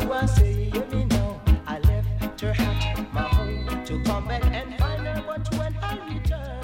I say, hear me now. I left her at my home to come back and find her, but when I return.